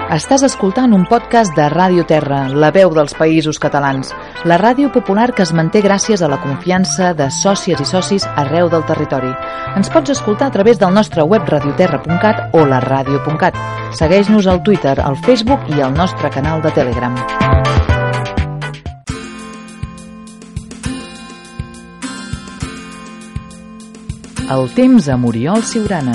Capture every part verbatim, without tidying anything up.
Estàs escoltant un podcast de Ràdio Terra, la veu dels Països Catalans, la ràdio popular que es manté gràcies a la confiança de sòcies i socis arreu del territori. Ens pots escoltar a través del nostre web radioterra punt cat o la ràdio punt cat. Segueix-nos al Twitter, al Facebook i al nostre canal de Telegram. El temps amb Oriol Siurana.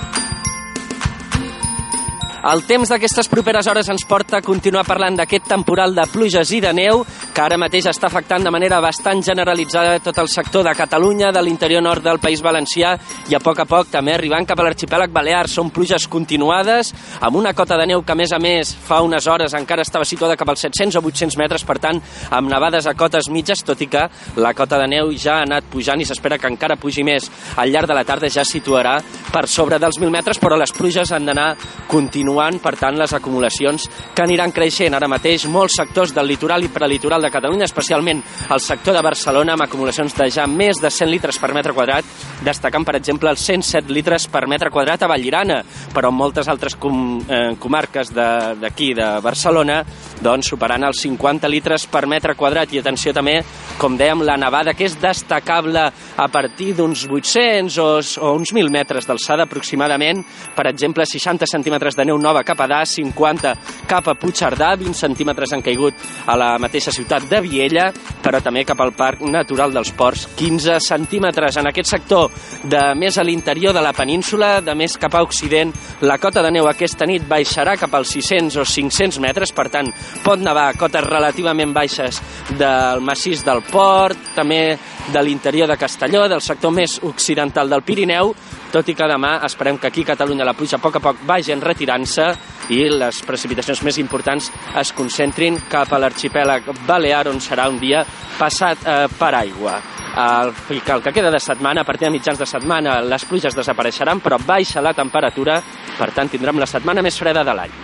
El temps d'aquestes properes hores ens porta a continuar parlant d'aquest temporal de pluges i de neu que ara mateix està afectant de manera bastant generalitzada tot el sector de Catalunya, de l'interior nord del País Valencià i a poc a poc també arribant cap a l'arxipèlag balear. Són pluges continuades amb una cota de neu que a més a més fa unes hores encara estava situada cap als set-cents o vuit-cents metres, per tant amb nevades a cotes mitges, tot i que la cota de neu ja ha anat pujant i s'espera que encara pugi més. Al llarg de la tarda ja situarà per sobre dels mil metres, però les pluges han d'anar continuant, per tant les acumulacions que aniran creixent. Ara mateix molts sectors del litoral i prelitoral de Catalunya, especialment el sector de Barcelona, amb acumulacions de ja més de cent litres per metre quadrat, destacant per exemple els cent set litres per metre quadrat a Vallirana, però en moltes altres com, eh, comarques d'aquí de, de Barcelona, doncs superant els cinquanta litres per metre quadrat. I atenció també, com dèiem, la nevada que és destacable a partir d'uns vuit-cents o, o uns mil metres d'alçada aproximadament. Per exemple, seixanta centímetres de neu nova cap a Das, cinquanta cap a Puigcerdà, vint centímetres han caigut a la mateixa ciutat de Viella, però també cap al Parc Natural dels Ports, quinze centímetres. En aquest sector de més a l'interior de la península, de més cap a Occident, la cota de neu aquesta nit baixarà cap als sis-cents o cinc-cents metres, per tant pot nevar a cotes relativament baixes del massís del Port, també de l'interior de Castelló, del sector més occidental del Pirineu, tot i que demà esperem que aquí a Catalunya la pluja a poc a poc vagi retirant-se i les precipitacions més importants es concentrin cap a l'arxipèlag balear, on serà un dia passat eh, per aigua. El, el que queda de setmana, a partir de mitjans de setmana, les pluges desapareixeran, però baixa la temperatura, per tant tindrem la setmana més freda de l'any.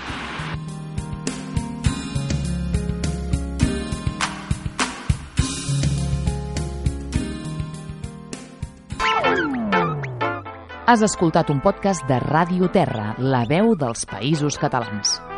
Has escoltat un podcast de Ràdio Terra, la veu dels Països Catalans.